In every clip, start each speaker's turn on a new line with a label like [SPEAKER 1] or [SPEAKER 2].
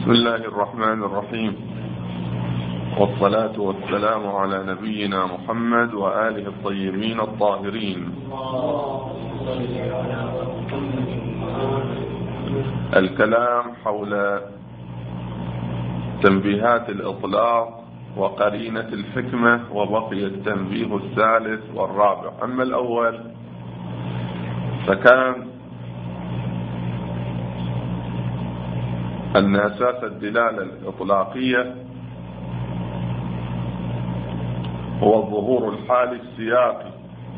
[SPEAKER 1] بسم الله الرحمن الرحيم، والصلاة والسلام على نبينا محمد وآله الطيبين الطاهرين. الكلام حول تنبيهات الإطلاق وقرينة الحكمة، وبقي التنبيه الثالث والرابع. أما الأول فكان أن أساس الدلالة الإطلاقية هو الظهور الحالي السياقي،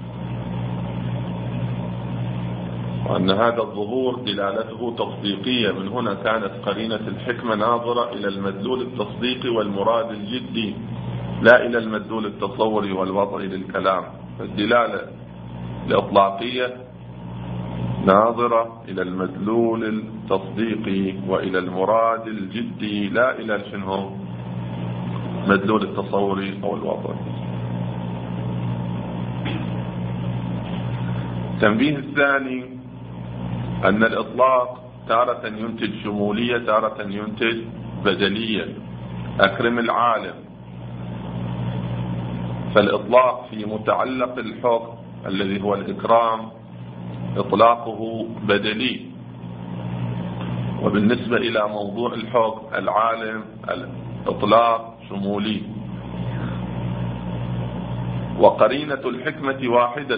[SPEAKER 1] وأن هذا الظهور دلالته تصديقية. من هنا كانت قرينة الحكمة ناظرة إلى المدلول التصديقي والمراد الجدي، لا إلى المدلول التصوري والوضعي للكلام. الدلالة الإطلاقية ناظرة إلى المدلول التصديقي وإلى المراد الجدي، لا إلى شنو مدلول التصوري أو الوضعي. التنبيه الثاني أن الإطلاق تارة ينتج شمولية، تارة ينتج بدلية. أكرم العالم، فالإطلاق في متعلق الحكم الذي هو الإكرام إطلاقه بدلي، وبالنسبة إلى موضوع الحكم العالم الإطلاق شمولي. وقرينة الحكمة واحدة،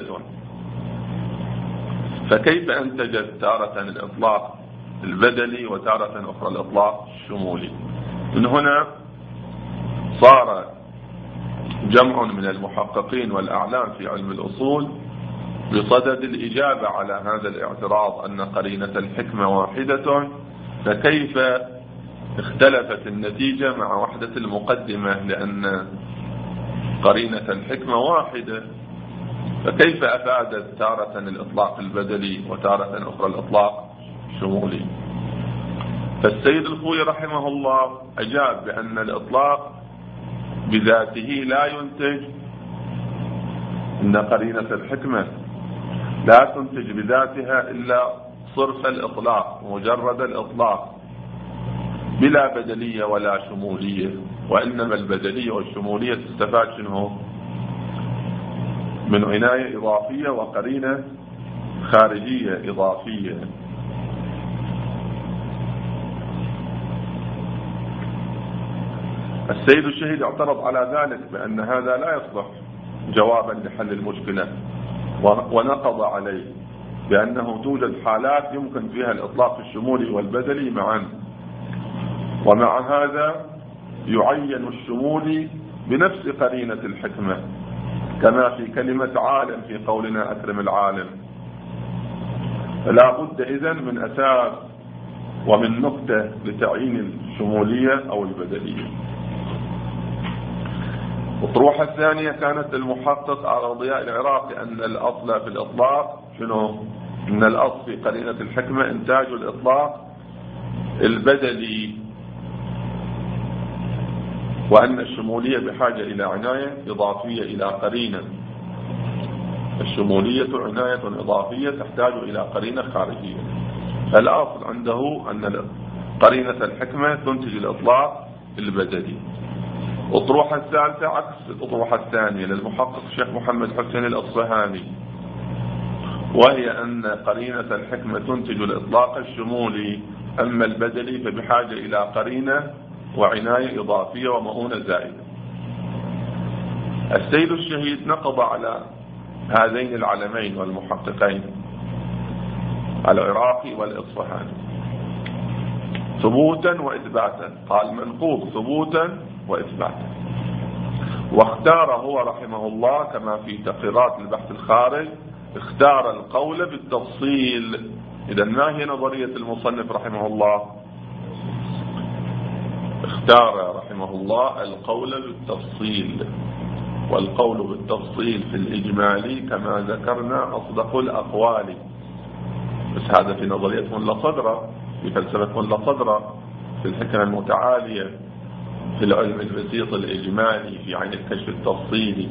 [SPEAKER 1] فكيف أنتجت تارة الإطلاق البدلي وتارة أخرى الإطلاق الشمولي؟ من هنا صار جمع من المحققين والأعلام في علم الأصول بصدد الإجابة على هذا الاعتراض أن قرينة الحكمة واحدة، فكيف اختلفت النتيجة مع وحدة المقدمة؟ لأن قرينة الحكمة واحدة، فكيف أفادت تارة الإطلاق البدلي وتارة أخرى الإطلاق الشمولي؟ فالسيد الخوي رحمه الله أجاب بأن الإطلاق بذاته لا ينتج، إن قرينة الحكمة لا تنتج بذاتها إلا صرف الإطلاق، مجرد الإطلاق، بلا بدلية ولا شمولية. وإنما البدلية والشمولية تستفاد شنو؟ من عناية إضافية وقرينة خارجية إضافية. السيد الشهيد اعترض على ذلك بأن هذا لا يصلح جوابا لحل المشكلة، ونقض عليه بأنه توجد حالات يمكن فيها الإطلاق الشمولي والبدلي معا، ومع هذا يعين الشمولي بنفس قرينة الحكمة، كما في كلمة عالم في قولنا أكرم العالم. فلا بد إذن من أساس ومن نقطة لتعيين الشمولية أو البدلية. الطروحة الثانية كانت المحقق على ضياء العراقي أن الأصل في الإطلاق شنو؟ أن الأصل في قرينة الحكمة إنتاج الإطلاق البدلي، وأن الشمولية بحاجة إلى عناية إضافية إلى قرينة. الشمولية عناية إضافية تحتاج إلى قرينة خارجية. الأصل عنده أن قرينة الحكمة تنتج الإطلاق البدلي. الأطروحة الثالثة عكس الأطروحة الثانية للمحقق الشيخ محمد حسين الأصفهاني، وهي أن قرينة الحكمة تنتج الإطلاق الشمولي، أما البدلي فبحاجة إلى قرينة وعناية إضافية ومؤونة زائدة. السيد الشهيد نقض على هذين العلمين والمحققين العراقي والإصفهاني ثبوتا وإثباتا، قال منقوض ثبوتا وإثباتا. واختار هو رحمه الله كما في تقريرات البحث الخارج، اختار القول بالتفصيل. إذا ما هي نظرية المصنف رحمه الله؟ اختار رحمه الله القول بالتفصيل، والقول بالتفصيل في الإجمالي كما ذكرنا أصدق الأقوال. بس هذا في نظرية ملا صدرة، في فلسفة ملا صدرة، في الحكمة المتعالية، في العلم البسيط الإجمالي، في عين الكشف التفصيلي.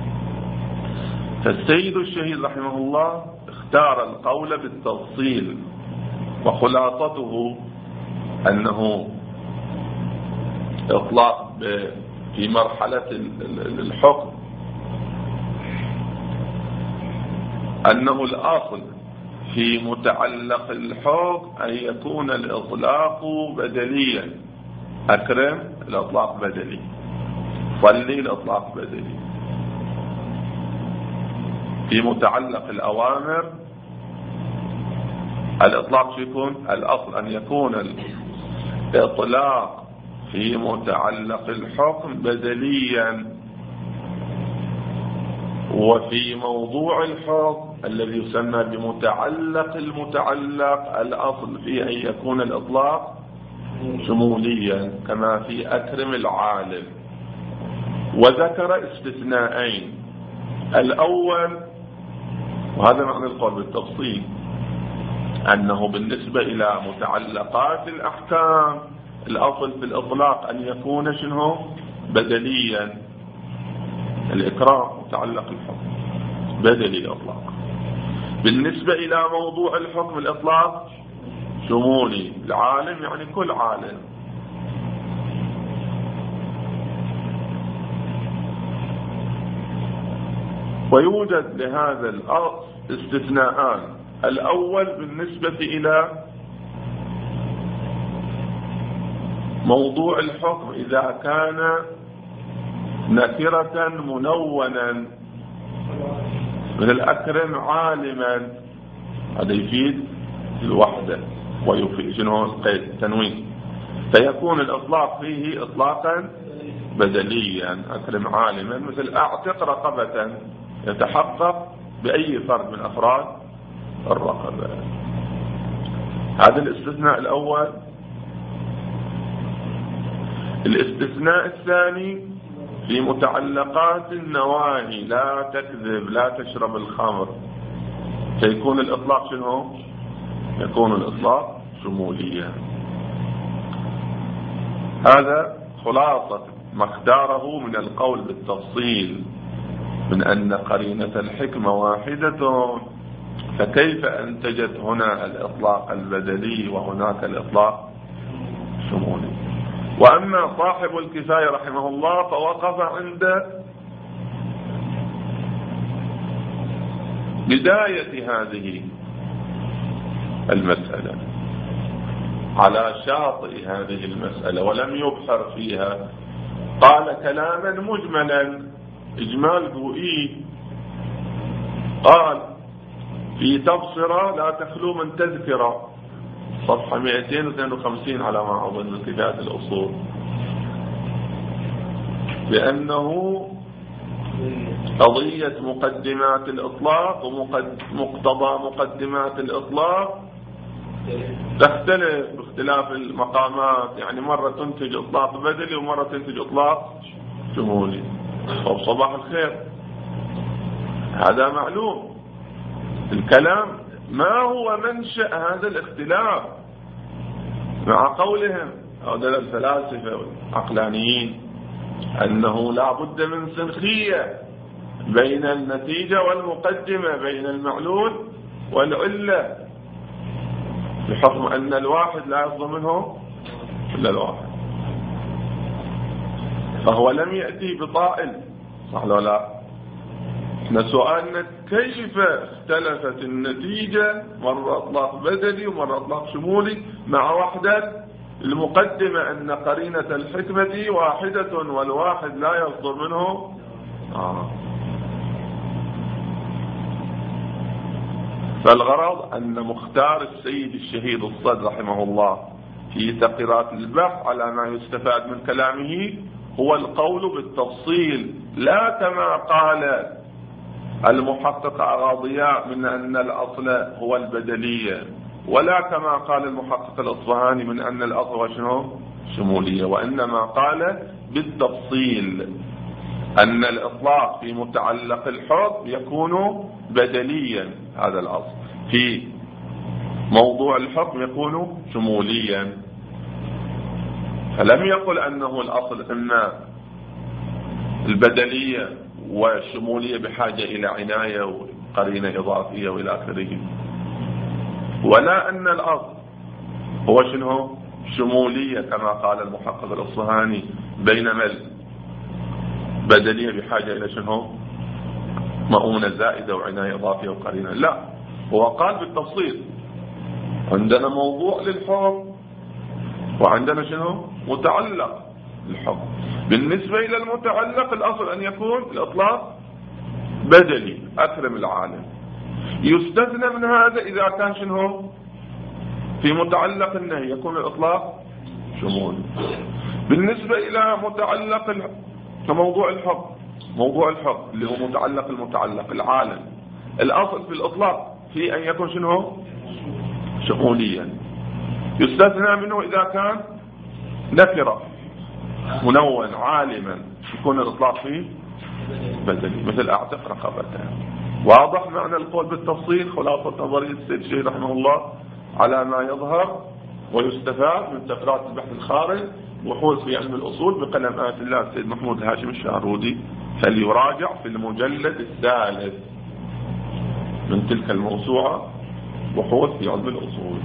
[SPEAKER 1] فالسيد الشهيد رحمه الله اختار القول بالتفصيل، وخلاصته أنه إطلاق في مرحلة الحكم أنه الأصل في متعلق الحكم أن يكون الإطلاق بدليا. أكرم الإطلاق بدلي، صلي الإطلاق بدلي. في متعلق الأوامر الإطلاق يكون الأصل أن يكون الإطلاق في متعلق الحكم بدليا، وفي موضوع الحكم الذي يسمى بمتعلق المتعلق الأصل فيه أن يكون الإطلاق شموليا كما في أكرم العالم. وذكر استثناءين، الأول وهذا معنى القول بالتفصيل أنه بالنسبة إلى متعلقات الأحكام الأصل في الإطلاق أن يكون شنو بدليا. الإكرام متعلق الحكم بدلي الإطلاق. بالنسبة إلى موضوع الحكم الإطلاق شمولي، العالم يعني كل عالم. ويوجد لهذا الأصل استثناءان، الأول بالنسبة إلى موضوع الحكم إذا كان نكرة منونا من الأكرم عالما، هذا يفيد الوحدة ويفيد شنو التنوين، فيكون الإطلاق فيه إطلاقا بدليا. أكرم عالما مثل أعتق رقبة، يتحقق بأي فرد من أفراد الرقبة. هذا الاستثناء الأول. الاستثناء الثاني في متعلقات النواهي، لا تكذب، لا تشرب الخمر، فيكون الإطلاق شنو؟ يكون الإطلاق شموليا. هذا خلاصة ما اختاره من القول بالتفصيل من أن قرينة الحكمة واحدة، فكيف أنتجت هنا الإطلاق البدلي وهناك الإطلاق الشمولي. وأما صاحب الكفاية رحمه الله فوقف عند بداية هذه المسألة على شاطئ هذه المسألة ولم يبحر فيها. قال كلاما مجملا، إجمال بوئي، قال في تبصرة لا تخلو من تذكرة، صفحة 252 على ما أظن من كتاب الأصول، بأنه قضية مقدمات الإطلاق ومقتضى مقدمات الإطلاق تختلف باختلاف المقامات، يعني مرة تنتج إطلاق بدلي ومرة تنتج إطلاق شمولي. صباح الخير، هذا معلوم. الكلام ما هو منشأ هذا الاختلاف مع قولهم هؤلاء الفلاسفة والعقلانيين أنه لا بد من سنخية بين النتيجة والمقدمة، بين المعلول والعلة، بحكم أن الواحد لا يصدر منه إلا الواحد، فهو لم يأتي بطائل، صح ولا لا؟ احنا سؤالنا كيف اختلفت النتيجة، مرة اطلاق بدلي ومرة اطلاق شمولي، مع وحدة المقدمة أن قرينة الحكمة واحدة والواحد لا يصدر منه. فالغرض أن مختار السيد الشهيد الصدر رحمه الله في تقريرات البحث على ما يستفاد من كلامه هو القول بالتفصيل، لا كما قال المحقق أغاضياء من أن الأصل هو البدلية، ولا كما قال المحقق الأصفهاني من أن الأصل هو شنو؟ شمولية، وإنما قال بالتفصيل أن الإطلاق في متعلق الحكم يكون بدليا، هذا الأصل، في موضوع الحكم يكون شموليا. فلم يقل أنه الأصل أن البدلية والشمولية بحاجة إلى عناية وقرينة إضافية وإلى آخره، ولا أن الأصل هو شنو؟ شمولية كما قال المحقق الأصفهاني، بينما البدنية بحاجة إلى شنو؟ مؤونة زائدة وعناية إضافية وقرينة. لا، هو قال بالتفصيل عندنا موضوع للحكم وعندنا شنو؟ متعلق للحكم. بالنسبة إلى المتعلق الأصل أن يكون الإطلاق بدني أكرم العالم. يستثنى من هذا إذا كان شنو؟ في متعلق النهي يكون الإطلاق شمول. بالنسبة إلى متعلق كموضوع الحكم، موضوع الحكم اللي هو متعلق المتعلق العالم، الأصل في الإطلاق في أن يكون شنو؟ شؤونيا. يستثنى منه إذا كان نكرة منون عالما يكون الإطلاق فيه بدني، مثل أعتق رقبته. واضح معنى القول بالتفصيل؟ خلاصة نظرية السيد الشيخ رحمه الله على ما يظهر ويستفاد من تقرات البحث الخارج بحوث في علم الأصول بقلم آية الله السيد محمود الهاشم الشارودي، فليراجع في المجلد الثالث من تلك الموسوعة بحوث في علم الأصول.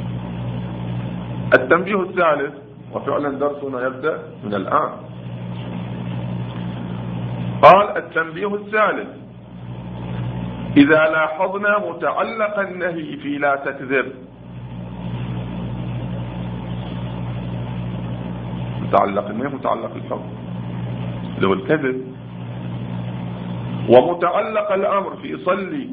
[SPEAKER 1] التنبيه الثالث، وفعلا درسنا يبدأ من الآن. قال التنبيه الثالث: إذا لاحظنا متعلق النهي في لا تكذب، متعلق النهي متعلق الحكم اللي هو الكذب، ومتعلق الأمر في صلي،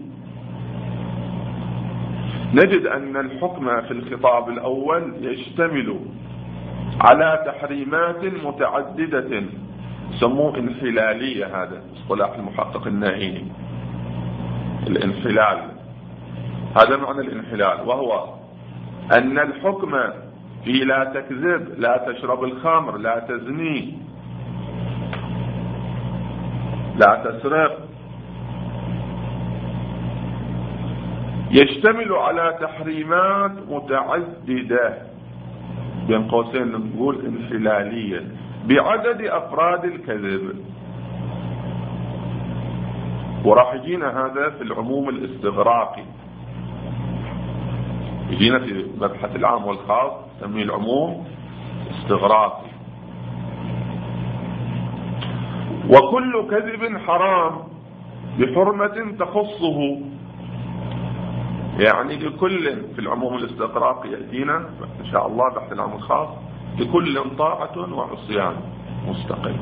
[SPEAKER 1] نجد أن الحكم في الخطاب الأول يشتمل على تحريمات متعددة سموه انحلالية، هذا اصطلاح المحقق النائيني، الانحلال. هذا معنى الانحلال، وهو أن الحكم في لا تكذب، لا تشرب الخمر، لا تزني، لا تسرق، يشتمل على تحريمات متعددة بين قوسين نقول انحلالية بعدد أفراد الكذب. وراح يجينا هذا في العموم الاستغراقي، يجينا في مبحث العام والخاص نسميه العموم استغراقي. وكل كذب حرام بحرمة تخصه، يعني لكل في العموم الاستغراقي يأتينا إن شاء الله بحث العام الخاص لكل طاعة وعصيان مستقل.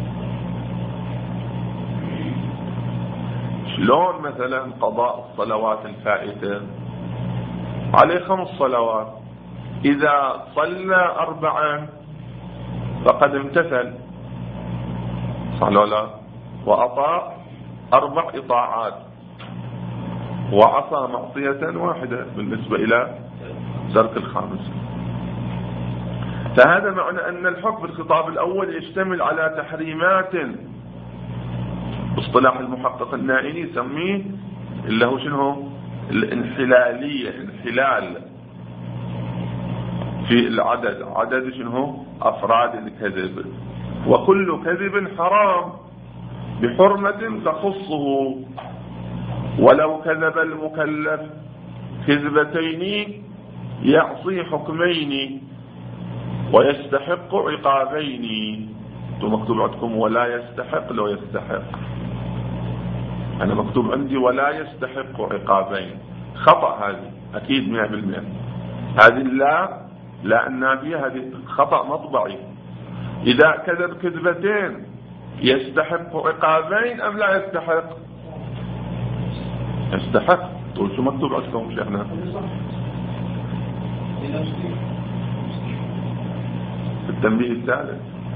[SPEAKER 1] شلون مثلا قضاء الصلوات الفائتة عليه 5 صلوات، إذا صلى 4 فقد امتثل، صح ولا لا؟ وأطاع 4 إطاعات وعصى معصية واحدة بالنسبة إلى ترك الخامس. فهذا معنى أن الحكم في الخطاب الأول يشتمل على تحريمات اصطلاح المحقق النائني يسميه اللي هو شنو؟ الانحلالية، انحلال في العدد، عدد شنو؟ أفراد الكذب. وكل كذب حرام بحرمة تخصه، ولو كذب المكلف كذبتين يعصي حكمين ويستحق عقابين. انتم مكتوب عندكم ولا يستحق، لو يستحق، أنا مكتوب عندي ولا يستحق عقابين، خطأ هذه أكيد 100%. هذه لا النافية، هذه خطأ مطبعي. إذا كذب كذبتين يستحق عقابين أم لا يستحق؟ يستحق. تقول شو مكتوب عندكم شيخنا؟ في التنبيه الثالث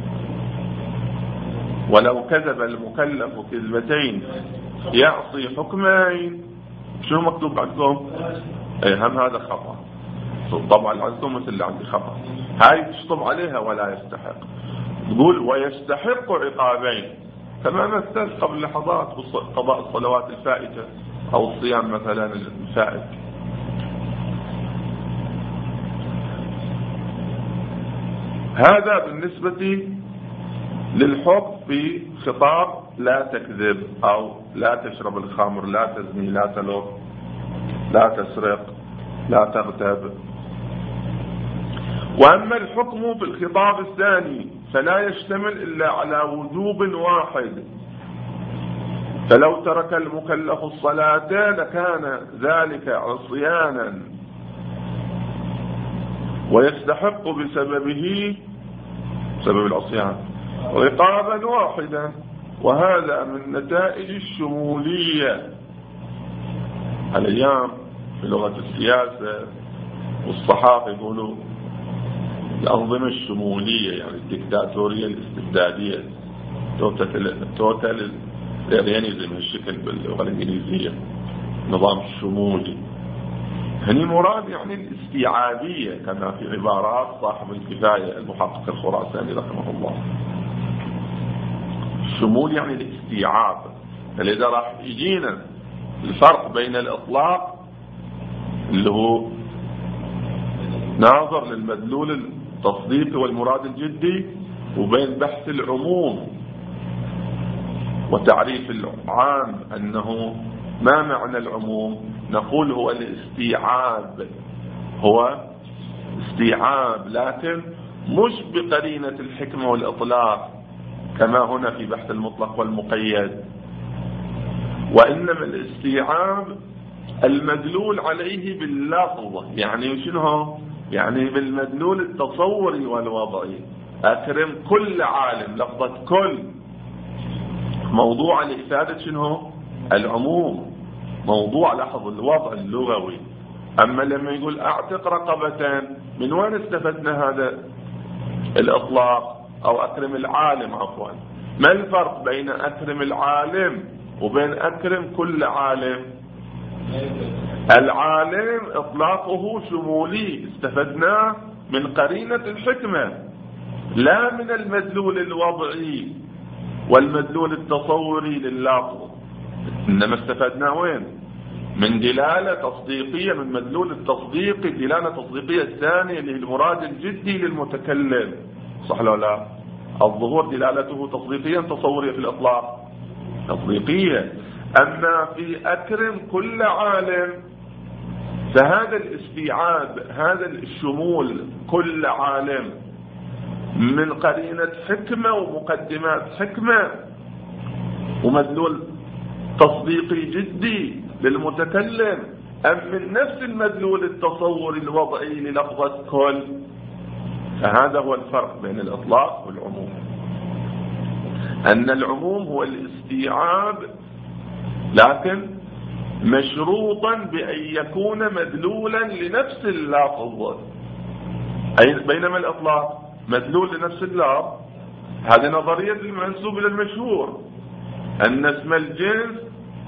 [SPEAKER 1] ولو كذب المكلف كذبتين يعصي حكمين. شو مكتوب عندكم؟ هم هذا خطأ. طبعا عندكم مثل اللي عندي خطأ. هاي تشطب عليها ولا يستحق، تقول ويستحق عقابين، كما مثل قبل لحظات قضاء الصلوات الفائتة أو الصيام مثلا الفائت. هذا بالنسبة للحكم في خطاب لا تكذب أو لا تشرب الخمر، لا تزني، لا تلغ، لا تسرق، لا تغتاب. وأما الحكم في الخطاب الثاني فلا يشتمل إلا على وجوب واحد. فلو ترك المكلف الصلاة لكان ذلك عصيانا ويستحق بسببه سبب العصيان عقابا واحدا، وهذا من نتائج الشمولية. الأيام في لغة السياسة والصحافة يقولوا الأنظمة الشمولية، يعني الدكتاتورية الاستبدادية، توتال ريانيزم هالشكل باللغة الإنجليزية، نظام الشمولي. هني مراد يعني الاستيعابية كما في عبارات صاحب الكفاية المحقق الخراساني رحمه الله. الشمول يعني الاستيعاب. فلذا راح يجينا الفرق بين الإطلاق اللي هو ناظر للمدلول التصديقي والمراد الجدي، وبين بحث العموم وتعريف العام أنه ما معنى العموم. نقول هو الاستيعاب، هو استيعاب، لكن مش بقرينة الحكمة والإطلاق كما هنا في بحث المطلق والمقيد، وإنما الاستيعاب المدلول عليه باللفظ. يعني شنو؟ يعني بالمدلول التصوري والوضعي. أكرم كل عالم، لفظة كل موضوع لإفادة شنو؟ العموم، موضوع لحظ الوضع اللغوي. أما لما يقول أعتق رقبة، من وين استفدنا هذا الإطلاق؟ أو أكرم العالم عفوا. ما الفرق بين أكرم العالم وبين أكرم كل عالم؟ العالم إطلاقه شمولي، استفدناه من قرينة الحكمة لا من المدلول الوضعي والمدلول التصوري لللفظ. إنما استفدنا وين؟ من دلالة تصديقية، من مدلول التصديق، دلالة تصديقية الثانية اللي هي المراد الجدي للمتكلم. صح ولا لا؟ الظهور دلالته تصديقية تصورية في الإطلاق؟ تصديقية. أما في أكرم كل عالم فهذا الاستيعاب، هذا الشمول كل عالم من قرينة حكمة ومقدمات حكمة ومدلول تصديقي جدي للمتكلم، أم من نفس المدلول التصوري الوضعي للفظة كل. فهذا هو الفرق بين الإطلاق والعموم، أن العموم هو الاستيعاب لكن مشروطا بأن يكون مدلولا لنفس اللفظ، بينما الإطلاق مدلول لنفس اللفظ. هذه نظرية المنسوب إلى المشهور أن اسم الجنس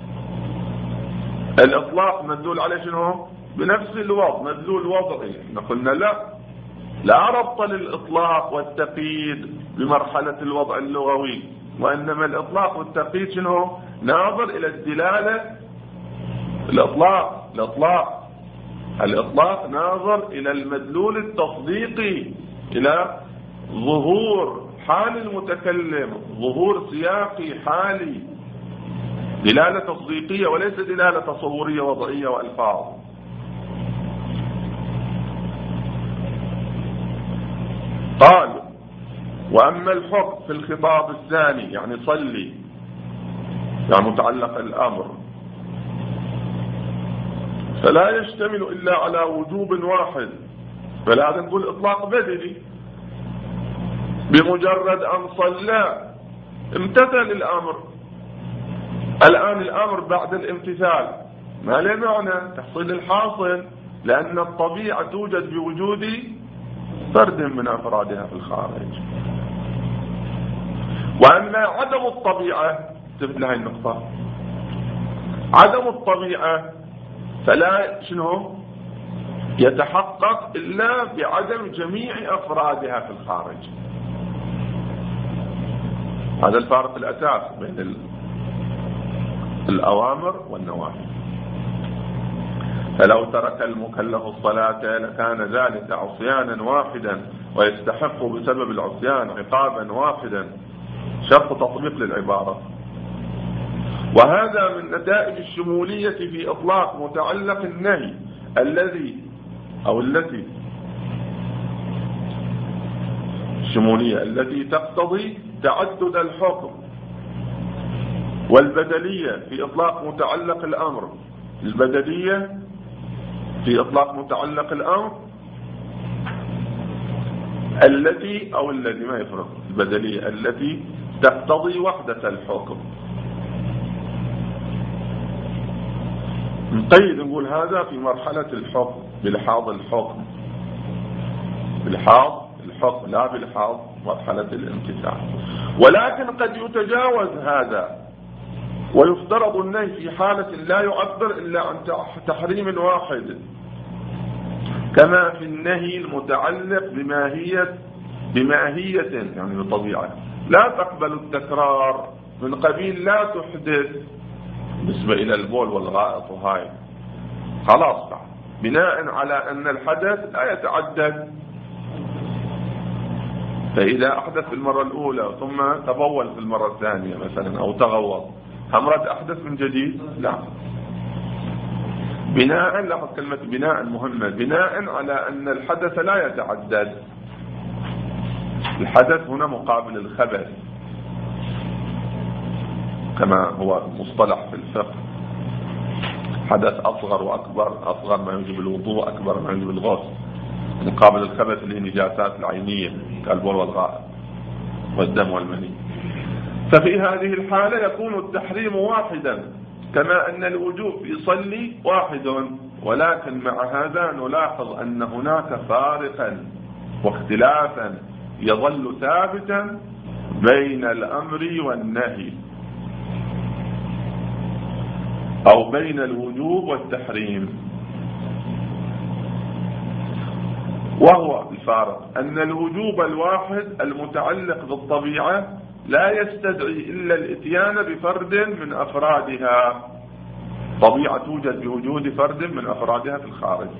[SPEAKER 1] الإطلاق مدلول عليه شنو؟ بنفس الوضع، مدلول وضعي. قلنا لا ربط للإطلاق والتقييد بمرحلة الوضع اللغوي، وإنما الإطلاق والتقييد شنو؟ ناظر إلى الدلالة. الإطلاق ناظر إلى المدلول التصديقي، إلى ظهور حال المتكلم، ظهور سياقي حالي، دلالة تصديقية وليس دلالة تصورية وضعية وألفاظ. قال: وأما الحكم في الخطاب الثاني، يعني صلي، يعني متعلق الأمر، فلا يشتمل إلا على وجوب واحد. فلا نقول إطلاق بدني، بمجرد أن صلى امتثل الأمر. الآن الأمر بعد الامتثال ما له معنى تحصيل الحاصل، لأن الطبيعة توجد بوجود فرد من أفرادها في الخارج. وأما عدم الطبيعة، تفت لهذه النقطة، عدم الطبيعة فلا شنو يتحقق إلا بعدم جميع أفرادها في الخارج. هذا الفارق الأساس بين الأوامر والنواهي. فلو ترك المكلف الصلاة لكان ذلك عصيانا واحدا ويستحق بسبب العصيان عقابا واحدا. شرط تطبيق للعبارة. وهذا من نتائج الشمولية في إطلاق متعلق النهي الذي أو التي الشمولية التي تقتضي تعدد الحكم، والبدلية في إطلاق متعلق الأمر. البدلية في إطلاق متعلق الأمر التي أو الذي ما يفرق، البدلية التي تقتضي وحدة الحكم. نقيد نقول هذا في مرحلة الحكم بلحاظ الحكم، بلحاظ الحكم لا بلحاظ مرحلة الامتثال. ولكن قد يتجاوز هذا ويفترض النهي في حالة لا يعبر إلا عن تحريم واحد، كما في النهي المتعلق بماهية يعني بطبيعة لا تقبل التكرار، من قبيل لا تحدث بالنسبة إلى البول والغائط، وهاي خلاص بناء على أن الحدث لا يتعدد. فإذا أحدث في المرة الأولى ثم تبول في المرة الثانية مثلا أو تغوط، همرد أحدث من جديد؟ لا. بناء، لاحظ كلمة بناء مهمة، بناء على أن الحدث لا يتعدد. الحدث هنا مقابل الخبث كما هو مصطلح في الفقه، حدث أصغر وأكبر، أصغر ما يجب الوضوء، أكبر ما يجب الغسل، مقابل الخبث اللي هي النجاسات العينية كالبول والغائط والدم والمني. ففي هذه الحالة يكون التحريم واحدا، كما أن الوجوب يصلي واحد، ولكن مع هذا نلاحظ أن هناك فارقا واختلافا يظل ثابتا بين الأمر والنهي أو بين الوجوب والتحريم. وهو الفارق أن الوجوب الواحد المتعلق بالطبيعة لا يستدعي إلا الإتيان بفرد من أفرادها، طبيعة توجد بوجود فرد من أفرادها في الخارج.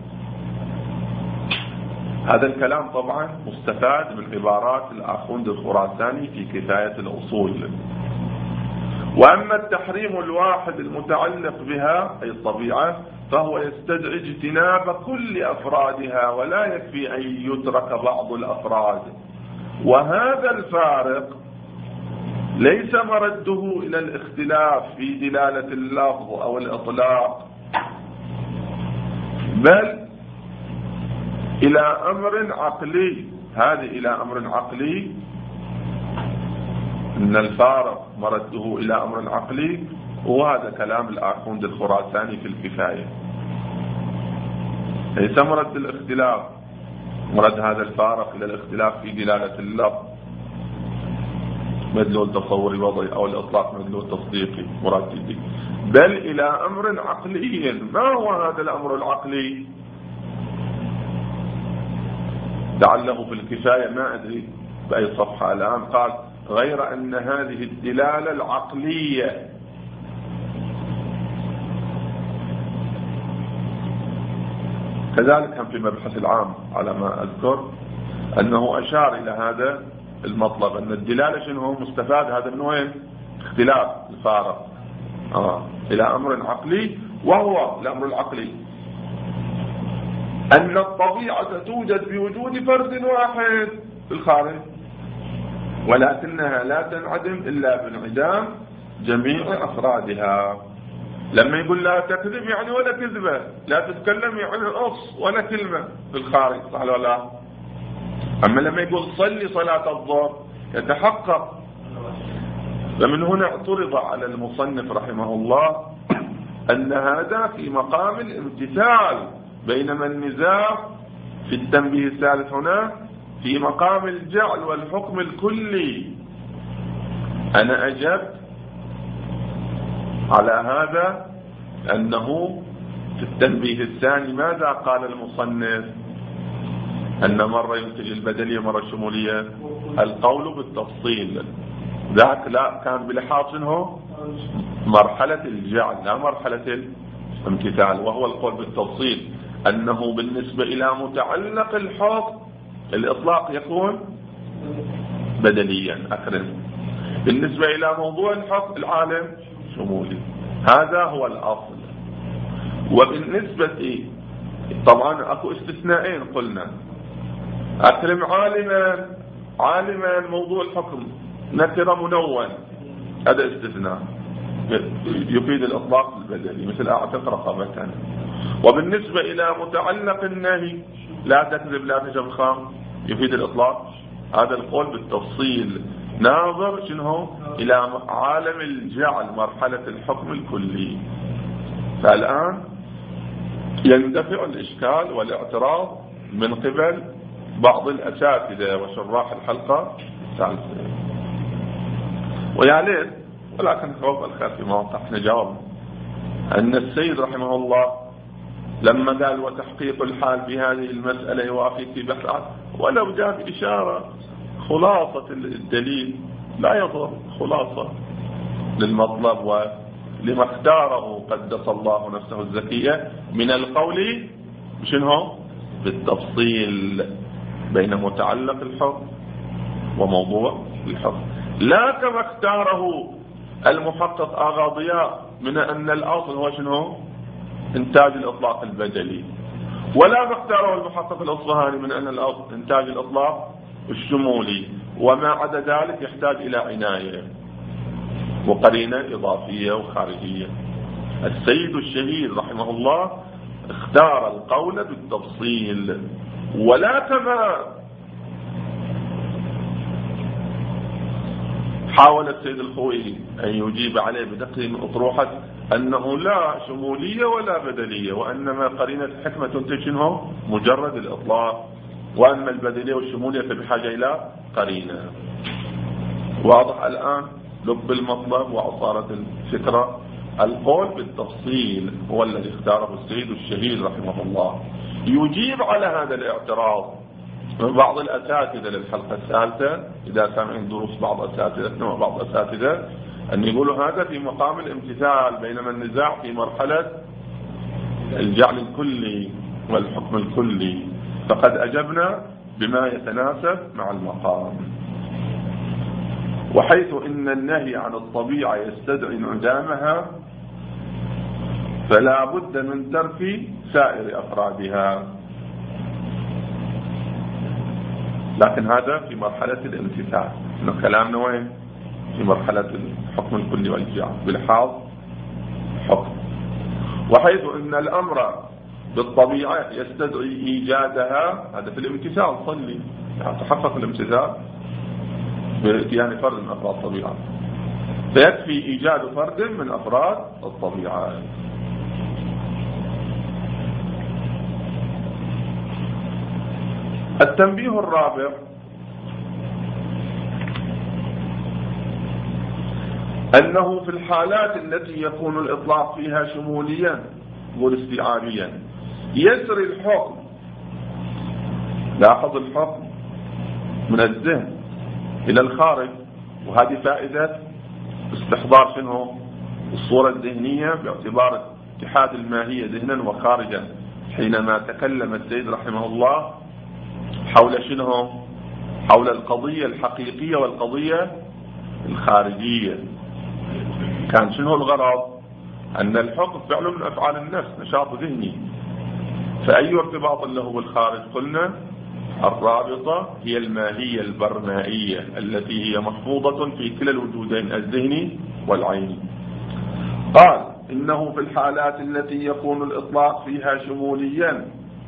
[SPEAKER 1] هذا الكلام طبعا مستفاد من عبارات الآخوند الخراساني في كفاية الأصول. وأما التحريم الواحد المتعلق بها أي الطبيعة فهو يستدعي اجتناب كل أفرادها، ولا يكفي أن يترك بعض الأفراد. وهذا الفارق ليس مرده إلى الاختلاف في دلالة اللفظ أو الإطلاق، بل إلى أمر عقلي. هذه إلى أمر عقلي، إن الفارق مرده إلى أمر عقلي، وهذا كلام الآخوند الخراساني في الكفاية. ليس مرد الاختلاف، مرد هذا الفارق إلى الاختلاف في دلالة اللفظ مدلول تصوري وضعي أو الإطلاق مدلول تصديقي مراد جدي، بل إلى أمر عقلي. ما هو هذا الأمر العقلي؟ لعله في الكفاية ما أدري بأي صفحة الآن قال غير أن هذه الدلالة العقلية كذلك هم في مبحث العام على ما أذكر أنه أشار إلى هذا المطلب، أن الدلالة شنو هو مستفاد هذا من وين؟ اختلاف الفارق إلى أمر عقلي. وهو الأمر العقلي أن الطبيعة توجد بوجود فرد واحد في الخارج، ولكنها لا تنعدم إلا بانعدام جميع أفرادها. لما يقول لا تكذب يعني ولا كذبة، لا تتكلم يعني أص ولا كلمة في الخارج، صح ولا لا؟ أما لما يقول صلي صلاة الظهر يتحقق. فمن هنا اعترض على المصنف رحمه الله أن هذا في مقام الامتثال، بينما النزاع في التنبيه الثالث هنا في مقام الجعل والحكم الكلي. أنا أجبت على هذا أنه في التنبيه الثاني ماذا قال المصنف؟ أن مرة ينتج البدلية مرة الشمولية، القول بالتفصيل. ذاك لا كان بلحاظ انه مرحلة الجعل لا مرحلة الامتثال، وهو القول بالتفصيل أنه بالنسبة إلى متعلق الحكم الإطلاق يكون بدليا أكرم، بالنسبة إلى موضوع الحكم العالم شمولي. هذا هو الأصل. وبالنسبة طبعا أكو استثنائين قلنا، أكرم عالما عالما موضوع الحكم نكرة منون، هذا استثناء يفيد الإطلاق البدلي مثل أعتق رقبة. وبالنسبة إلى متعلق النهي لا تكذب لا تشرب خمر يفيد الإطلاق، هذا القول بالتفصيل ناظر شنو إلى عالم الجعل مرحلة الحكم الكلي. فالآن يندفع الإشكال والاعتراض من قبل بعض الأساتذة وشراح الحلقة الثالثة، ويا ليت ولكن خوف الخير في موقع نجاوب أن السيد رحمه الله لما قال وتحقيق الحال في هذه المسألة يوافق في بحث، ولو جاء بإشارة خلاصة الدليل لا يضر، خلاصة للمطلب ولما اختاره قدس الله نفسه الزكية من القول شنو بالتفصيل بين متعلق الحكم وموضوع الحكم، لا كما اختاره المحقق آغا ضياء من أن الأصل هو شنو إنتاج الإطلاق البدلي، ولا ما اختاره المحقق الأصفهاني من أن الأصل إنتاج الإطلاق الشمولي، وما عدا ذلك يحتاج إلى عناية وقرينة إضافية وخارجية. السيد الشهيد رحمه الله اختار القول بالتفصيل، ولا كما حاول السيد الخوئي أن يجيب عليه بدقة من أطروحة أنه لا شمولية ولا بدلية، وأنما قرينة الحكمة تنتجه مجرد الإطلاق، وأما البدلية والشمولية بحاجة إلى قرينة. واضح الآن لب المطلب وعصارة الفكرة. القول بالتفصيل هو الذي اختاره السيد الشهيد رحمه الله. يجيب على هذا الاعتراض من بعض الأساتذة للحلقة الثالثة إذا سامعين دروس بعض أساتذتنا وبعض أساتذة أن يقولوا هذا في مقام الامتثال، بينما النزاع في مرحلة الجعل الكلي والحكم الكلي، فقد أجبنا بما يتناسب مع المقام. وحيث إن النهي عن الطبيعة يستدعي انعدامها فلا بد من ترك سائر أفرادها، لكن هذا في مرحلة الامتثال. كلامنا وين؟ في مرحلة الحكم الكلي والجعل بلحاظ حكم. وحيث إن الأمر بالطبيعة يستدعي إيجادها، هذا في الامتثال صلي تحقق الامتثال بإتيان فرد من أفراد الطبيعة، فيكفي إيجاد فرد من أفراد الطبيعة. التنبيه الرابع أنه في الحالات التي يكون الإطلاق فيها شموليا واستيعابيا يسري الحكم، لاحظ الحكم من الذهن إلى الخارج، وهذه فائدة استحضار شنو الصورة الذهنية باعتبار اتحاد الماهية ذهنا وخارجا. حينما تكلم السيد رحمه الله حول شنو حول القضية الحقيقية والقضية الخارجية، كان شنو الغرض؟ أن الحكم فعل من أفعال النفس، نشاط ذهني، فأي ارتباط له بالخارج؟ قلنا الرابطة هي الماهية البرمائية التي هي محفوظة في كلا الوجودين الذهني والعيني. قال إنه في الحالات التي يكون الإطلاق فيها شموليا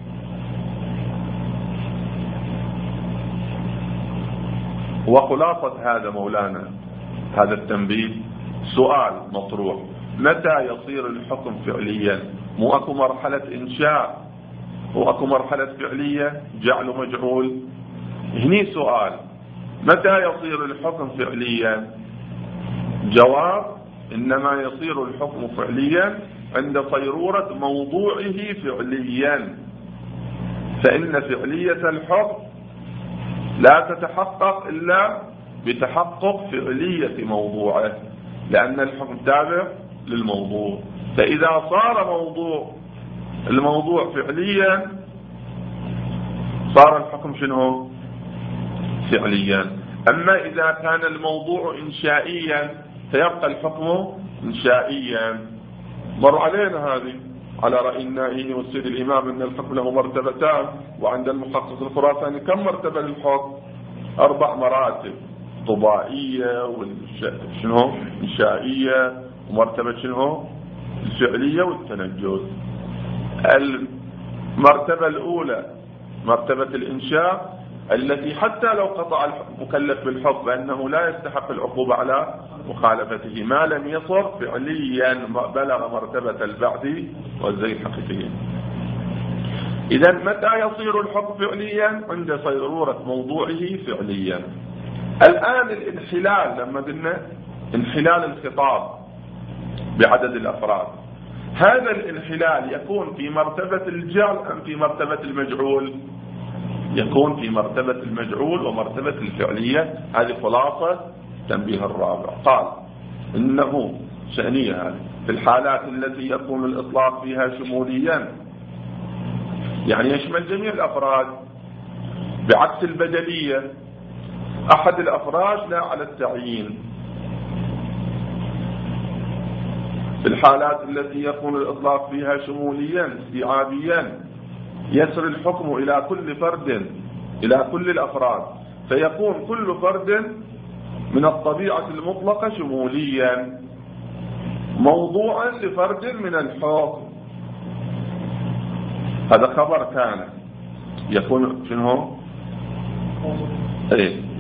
[SPEAKER 1] وخلاصة هذا مولانا هذا التنبيه سؤال مطروح: متى يصير الحكم فعليا؟ مو أكو مرحلة إنشاء وأكو مرحلة فعلية جعل مجعول؟ هني سؤال: متى يصير الحكم فعليا؟ جواب: إنما يصير الحكم فعليا عند صيرورة موضوعه فعليا، فإن فعلية الحكم لا تتحقق إلا بتحقق فعلية موضوعه، لأن الحكم تابع للموضوع. فإذا صار الموضوع فعليا صار الحكم شنو؟ فعليا. أما إذا كان الموضوع إنشائيا فيبقى الحكم إنشائيا. مر علينا هذه على رأي النائين والسيد الإمام أن الحكم له مرتبتان، وعند المحقق الخراساني كم مرتبة للحكم؟ 4 مراتب: طبائية شنو إنشائية، ومرتبة شنو الفعلية والتنجز. المرتبة الأولى مرتبة الإنشاء، التي حتى لو قطع المكلف بالحكم فإنه لا يستحق العقوبة على مخالفته ما لم يصر فعليا بلغ مرتبة البعث والزي حقيقيا. إذا متى يصير الحكم فعليا؟ عند صيرورة موضوعه فعليا. الآن الانحلال، لما قلنا انحلال الخطاب بعدد الأفراد، هذا الانحلال يكون في مرتبة الجعل أم في مرتبة المجعول؟ يكون في مرتبة المجعول ومرتبة الفعلية. هذه خلاصة تنبيه الرابع. قال إنه شأنية هذه في الحالات التي يكون الإطلاق فيها شموليا، يعني يشمل جميع الأفراد، بعكس البدلية أحد الأفراد لا على التعيين. في الحالات التي يكون الإطلاق فيها شموليا استيعابيا يسر الحكم إلى كل فرد، إلى كل الأفراد، فيكون كل فرد من الطبيعة المطلقة شموليا موضوعا لفرد من الحكم. هذا خبر كان يكون شنو؟ ايه،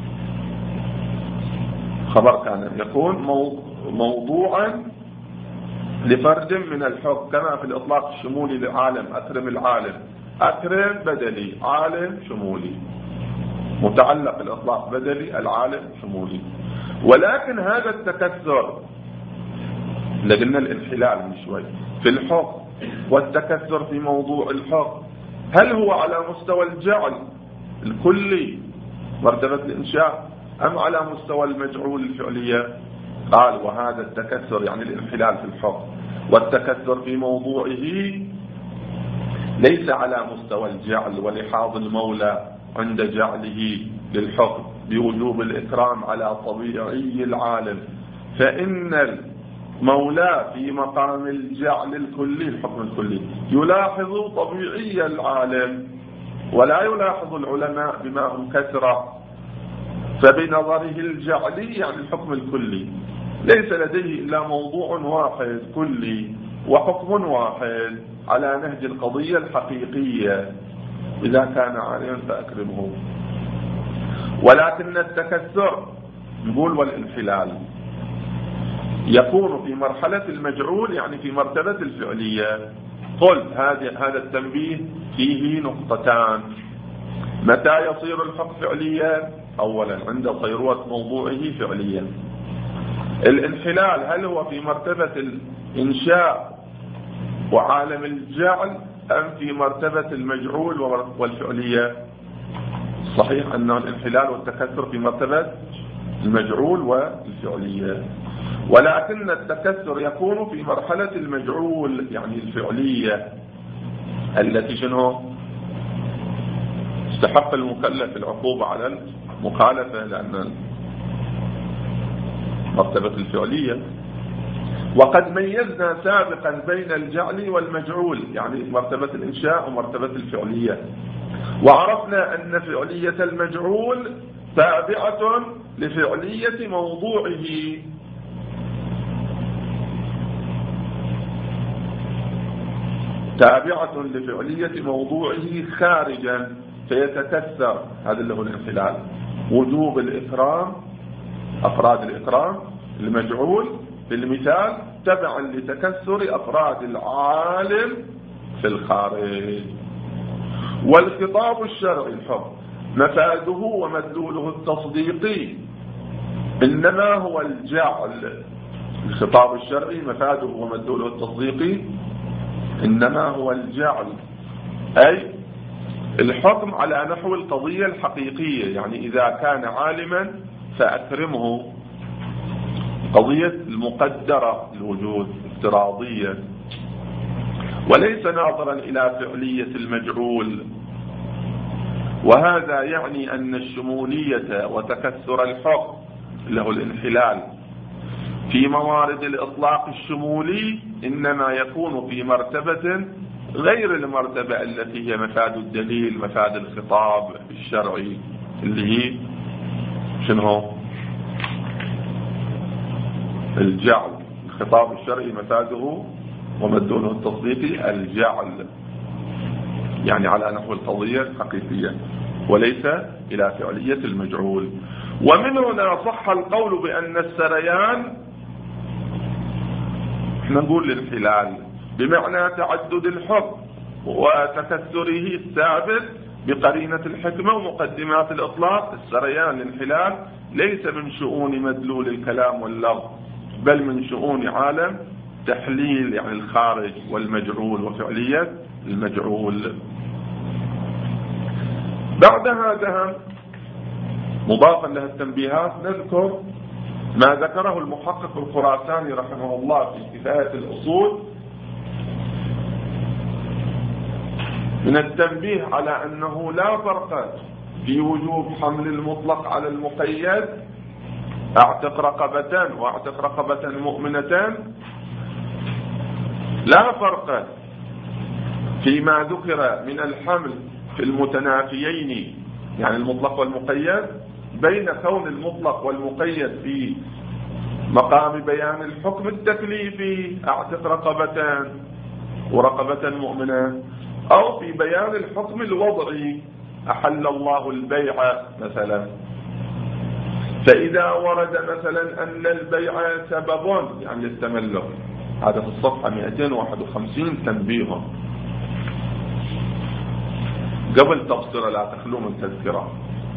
[SPEAKER 1] خبر كان يكون موضوعا لفرد من الحكم، كما في الإطلاق الشمولي لعالم: أكرم العالم. أكرم بدلي، عالم شمولي، متعلق الإطلاق بدلي، العالم شمولي. ولكن هذا التكثر لقلنا الانحلال من شوي في الحكم والتكثر في موضوع الحكم، هل هو على مستوى الجعل الكلي مرتبة الإنشاء أم على مستوى المجعول الفعلية؟ قال وهذا التكثر يعني الانحلال في الحكم والتكثر في موضوعه ليس على مستوى الجعل ولحاظ المولى عند جعله للحكم بوجوب الإكرام على طبيعي العالم، فإن المولى في مقام الجعل الكلي الحكم الكلي يلاحظ طبيعي العالم ولا يلاحظ العلماء بما هم كثرة، فبنظره الجعلي يعني الحكم الكلي ليس لديه إلا موضوع واحد كلي وحكم واحد على نهج القضية الحقيقية: إذا كان عالما فأكرمه. ولكن التكثر نقول والانحلال يكون في مرحلة المجعول، يعني في مرتبة الفعلية. قل هذا التنبيه فيه نقطتان: متى يصير الحكم فعليا؟ أولا عند صيرورة موضوعه فعليا. الانحلال هل هو في مرتبة الإنشاء وعالم الجعل أم في مرتبة المجعول والفعلية؟ صحيح أن الانحلال والتكثر في مرتبة المجعول والفعلية، ولكن التكثر يكون في مرحلة المجعول يعني الفعلية التي شنو استحق المكلف العقوبة على المخالفة لأن مرتبة الفعلية. وقد ميزنا سابقا بين الجعل والمجعول يعني مرتبة الإنشاء ومرتبة الفعلية، وعرفنا أن فعلية المجعول تابعة لفعلية موضوعه، تابعة لفعلية موضوعه خارجا فيتكثر. هذا اللي هو الانحلال، وجوب الإكرام أفراد الإكرام المجعول في المثال تبعا لتكثر أفراد العالم في الخارج. والخطاب الشرعي الحكم مفاده ومدلوله التصديقي إنما هو الجعل. الخطاب الشرعي مفاده ومدلوله التصديقي إنما هو الجعل، أي الحكم على نحو القضية الحقيقية، يعني إذا كان عالما فأكرمه، قضية المقدرة الوجود افتراضية، وليس ناظرا إلى فعلية المجعول. وهذا يعني أن الشمولية وتكثر الحكم له الانحلال في موارد الإطلاق الشمولي إنما يكون في مرتبة غير المرتبة التي هي مفاد الدليل، مفاد الخطاب الشرعي اللي هي شنو هو الجعل. الخطاب الشرعي مفاده ومدلوله التصديقي الجعل، يعني على نحو القضية الحقيقية وليس إلى فعلية المجعول. ومن هنا صح القول بأن السريان احنا نقول للحلال بمعنى تعدد الحكم وتكثره الثابت بقرينة الحكمة ومقدمات الإطلاق. السريان للحلال ليس من شؤون مدلول الكلام واللفظ، بل من شؤون عالم تحليل، يعني الخارج والمجعول وفعلية المجعول. بعد هذا مضافا لها التنبيهات نذكر ما ذكره المحقق الخراساني رحمه الله في كفاية الأصول من التنبيه على أنه لا فرق في وجوب حمل المطلق على المقيد، اعتق رقبتان واعتق رقبة مؤمنتان، لا فرق فيما ذكر من الحمل في المتنافيين، يعني المطلق والمقيد، بين كون المطلق والمقيد في مقام بيان الحكم التكليفي اعتق رقبتان ورقبة مؤمنة، أو في بيان الحكم الوضعي أحل الله البيع مثلا. فإذا ورد مثلا أن البيع سبب يعني للتملك، هذا في الصفحة 251 تنبيه قبل تبصرة لا تخلو من تذكرة.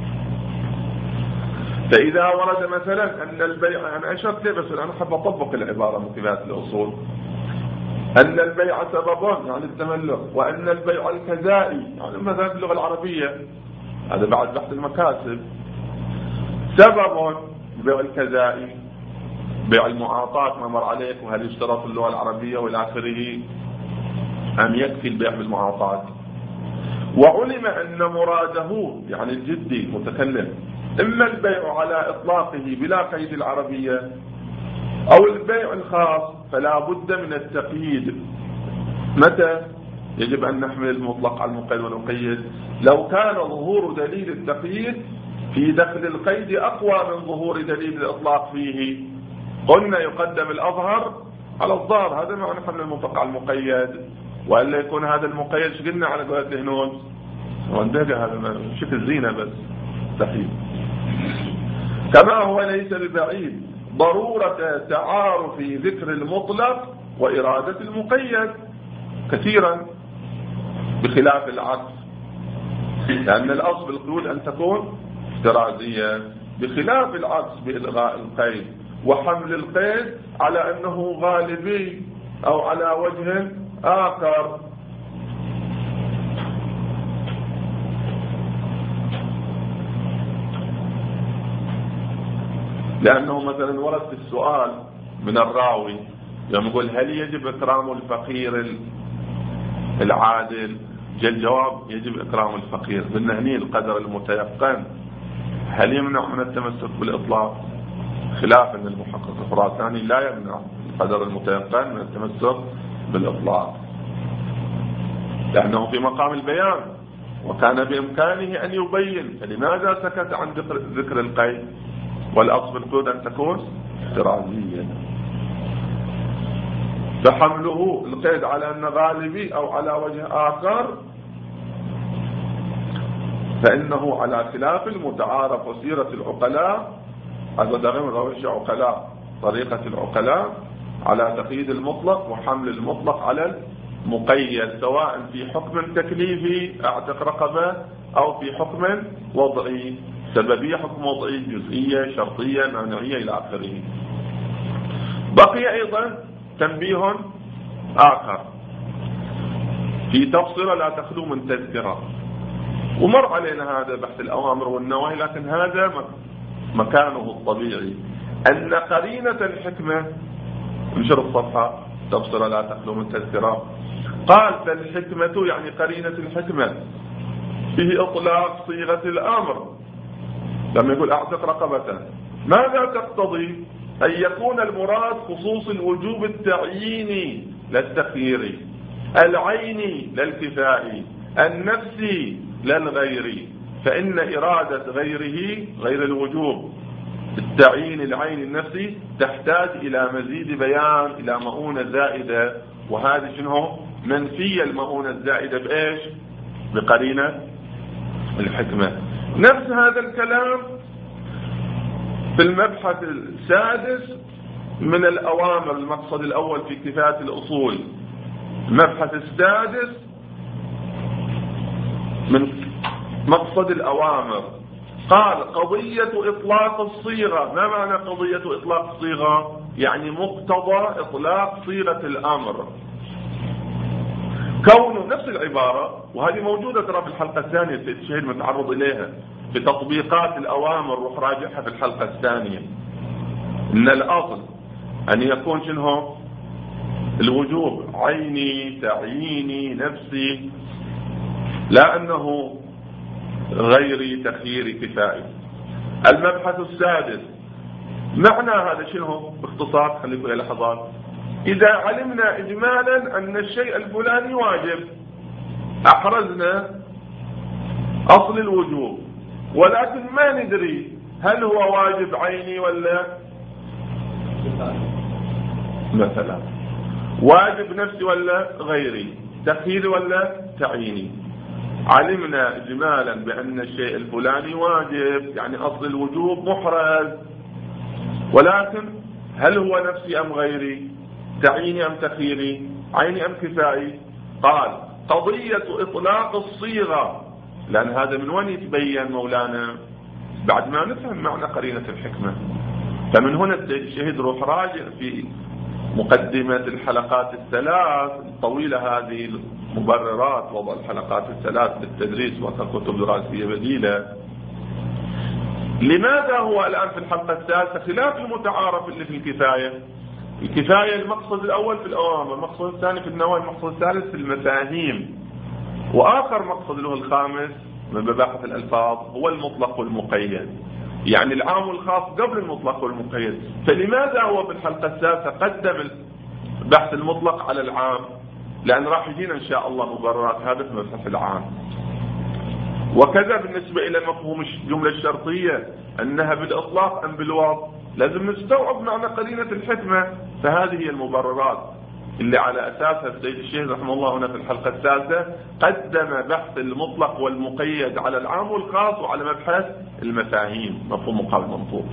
[SPEAKER 1] فإذا ورد مثلا أن البيع، أنا أشرت لي بس أنا حاب أطبق العبارة من كفاية الأصول، أن البيع سبب يعني التملك، وأن البيع الكذائي يعني مثلا في اللغة العربية، هذا بعد بحث المكاسب، سبب بيع الكذائي بيع المعاطاة ما مر عليك، وهل يشترط في اللغة العربية والى آخره أم يكفي البيع بالمعاطاة. وعلم أن مراده يعني الجدي متكلم إما البيع على إطلاقه بلا قيد العربية أو البيع الخاص، فلا بد من التقييد. متى يجب أن نحمل المطلق على المقيد ونقيد؟ لو كان ظهور دليل التقييد في دخل القيد أقوى من ظهور دليل الإطلاق فيه، قلنا يقدم الأظهر على الظاهر، هذا معنى حمل المطلق على المقيد. وإلا يكون هذا المقيد شقلنا على قولة الهنود واندقى، هذا شكل زينة بس صحيح. كما هو ليس ببعيد ضرورة تعارف ذكر المطلق وإرادة المقيد كثيرا بخلاف العكس، لأن الأصل بالقيود أن تكون افترازية، بخلاف العكس بإلغاء القيد وحمل القيد على أنه غالبي أو على وجه آخر. لأنه مثلا ورد في السؤال من الراوي يوم يقول هل يجب إكرام الفقير العادل؟ جاء الجواب يجب إكرام الفقير بالنهني القدر المتيقن. هل يمنع من التمسك بالإطلاق؟ خلافا للمحقق الخراساني لا يمنع القدر المتيقن من التمسك بالإطلاق، لأنه في مقام البيان وكان بإمكانه أن يبين، فلماذا سكت عن ذكر القيد؟ والأصل بالقيود أن تكون افترازية. فحمله القيد على أن غالبي أو على وجه آخر فإنه على خلاف المتعارف وسيرة العقلاء، هذا دائما روش عقلاء، طريقة العقلاء على تقييد المطلق وحمل المطلق على المقيد، سواء في حكم تكليفي اعتق رقبة أو في حكم وضعي، سببية حكم وضعي، جزئية شرطية مانعية إلى آخره. بقي أيضا تنبيه آخر في تفصيل لا تخلو من تذكرة، ومر علينا هذا بحث الأوامر والنواهي، لكن هذا مكانه الطبيعي أن قرينة الحكمة، انشر الصفحة تفصيل لا تخلو من تذكرة، قال فالحكمة يعني قرينة الحكمة فيه إطلاق صيغة الأمر لما يقول أعتق رقبة، ماذا تقتضي؟ أن يكون المراد خصوص الوجوب التعييني لا التخييري، العيني لا الكفائي، النفسي لا الغيري، فإن إرادة غيره غير الوجوب التعيين العين النفسي تحتاج إلى مزيد بيان، إلى مؤونة زائدة، وهذه شنو؟ منفية المؤونة الزائدة بإيش؟ بقرينة الحكمة. نفس هذا الكلام في المبحث السادس من الأوامر، المقصد الأول في كفاية الأصول، المبحث السادس من مقصد الأوامر، قال قضية إطلاق الصيغة. ما معنى قضية إطلاق الصيغة؟ يعني مقتضى إطلاق صيغة الأمر، كونه نفس العبارة، وهذه موجودة ترى في الحلقة الثانية سيد الشهيد متعرض إليها في تطبيقات الأوامر، روح راجعها في الحلقة الثانية. إن الأصل أن يكون شنو؟ الوجوب عيني تعييني نفسي، لا أنه غيري تخييري كفائي. المبحث السادس معنى هذا شنو باختصار؟ خليكم إلى لحظات. إذا علمنا إجمالا أن الشيء الفلاني واجب، أحرزنا أصل الوجوب، ولكن ما ندري هل هو واجب عيني ولا مثلا واجب نفسي ولا غيري، تخييري ولا تعييني. علمنا إجمالا بأن الشيء الفلاني واجب، يعني أصل الوجوب محرز، ولكن هل هو نفسي أم غيري، تعييني أم تخييري، عيني أم كفائي؟ قال قضية إطلاق الصيغة، لأن هذا من وين يتبين مولانا؟ بعد ما نفهم معنى قرينة الحكمة. فمن هنا الشهيد روح راجع في مقدمة الحلقات الثلاث الطويلة، هذه المبررات وضع الحلقات الثلاث للتدريس وككتب دراسية بديلة. لماذا هو الآن في الحلقة الثالثة خلاف المتعارف اللي في الكفاية؟ الكفاية المقصد الأول في الأوامر، المقصد الثاني في النواهي، المقصد الثالث في المفاهيم، وآخر مقصد له الخامس من مباحث الألفاظ هو المطلق والمقيد، يعني العام والخاص قبل المطلق والمقيد. فلماذا هو في الحلقة الثالثة قدم بحث المطلق على العام؟ لأن راح يجينا إن شاء الله مبررات هذا في مبحث العام. وكذا بالنسبة إلى مفهوم الجملة الشرطية، أنها بالإطلاق أم بالوضع، لازم نستوعب معنى قرينة الحكمة. فهذه هي المبررات اللي على أساسها السيد الشيخ رحمه الله هنا في الحلقة الثالثة قدم بحث المطلق والمقيد على العام والخاص وعلى مبحث المفاهيم، مفهوم مقابل منطوق.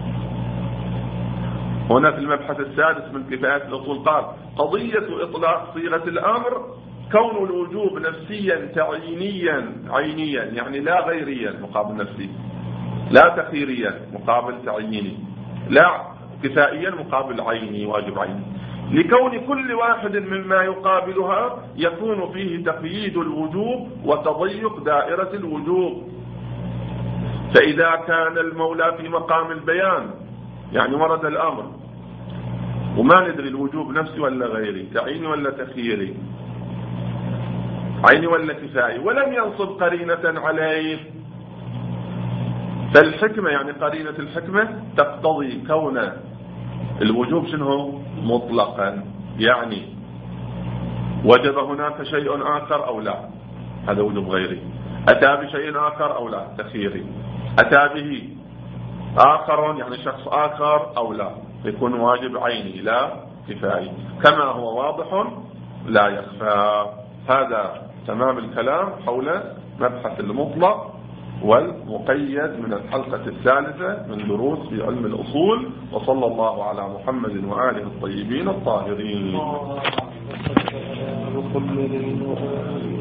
[SPEAKER 1] هنا في المبحث السادس من كفاية الأصول قال قضية إطلاق صيغة الأمر كون الوجوب نفسيا تعيينيا عينيا، يعني لا غيريا مقابل نفسي، لا تخييريا مقابل تعييني، لا كفائيا مقابل عيني واجب عيني، لكون كل واحد مما يقابلها يكون فيه تقييد الوجوب وتضيق دائرة الوجوب. فإذا كان المولى في مقام البيان، يعني ورد الأمر وما ندري الوجوب نفسي ولا غيري، تعيني ولا تخييري، عيني ولا كفائي، ولم ينصب قرينة عليه، فالحكمة يعني قرينة الحكمة تقتضي كون الوجوب شنو مطلقا، يعني وجب هناك شيء آخر أو لا، هذا وجوب غيري، أتى بشيء آخر أو لا تخييري، أتى به آخر يعني شخص آخر أو لا، يكون واجب عيني لا كفائي، كما هو واضح لا يخفى. هذا تمام الكلام حول مبحث المطلق والمقيد من الحلقة الثالثة من دروس في علم الأصول. وصلى الله على محمد وآله الطيبين الطاهرين.